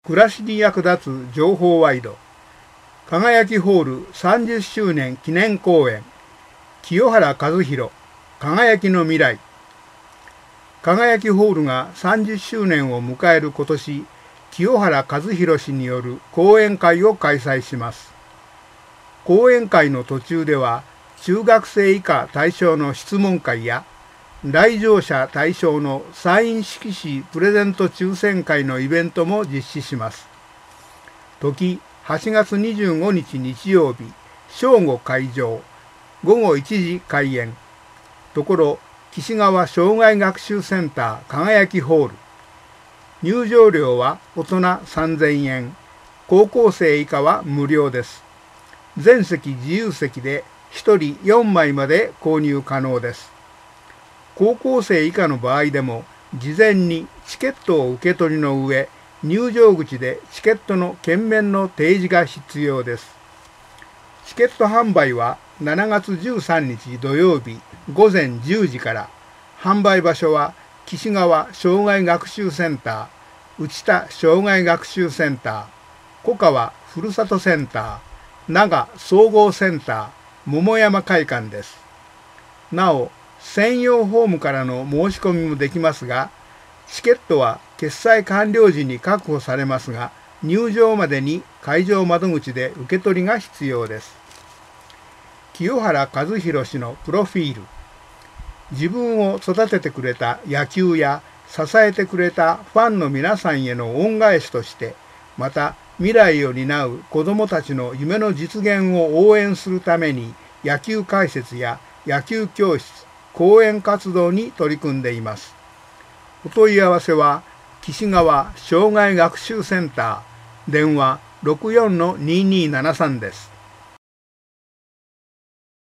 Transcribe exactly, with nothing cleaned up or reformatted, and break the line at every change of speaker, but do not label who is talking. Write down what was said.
暮らしに役立つ情報ワイド輝きホールさんじゅっしゅうねん記念公演清原和博輝きの未来輝きホールがさんじゅっしゅうねんを迎える今年、清原和博氏による講演会を開催します。講演会の途中では中学生以下対象の質問会や来場者対象のサイン色紙プレゼント抽選会のイベントも実施します。時はちがつにじゅうごにち日曜日、正午会場、ごごいちじ開演。ところ、岸川障害学習センター輝きホール。入場料は大人さんぜんえん、高校生以下は無料です。全席自由席でひとりよんまいまで購入可能です。高校生以下の場合でも、事前にチケットを受け取りの上、入場口でチケットの券面の提示が必要です。チケット販売はしちがつじゅうさんにち土曜日ごぜんじゅうじから、販売場所は岸川障害学習センター、内田障害学習センター、小川ふるさとセンター、長総合センター、桃山会館です。なお、専用ホームからの申し込みもできますが、チケットは決済完了時に確保されますが、入場までに会場窓口で受け取りが必要です。清原和博氏のプロフィール。自分を育ててくれた野球や支えてくれたファンの皆さんへの恩返しとして、また未来を担う子どもたちの夢の実現を応援するために野球解説や野球教室、講演活動に取り組んでいます。お問い合わせは岸川障害学習センター、電話 ろくよんのにーにーななさんです。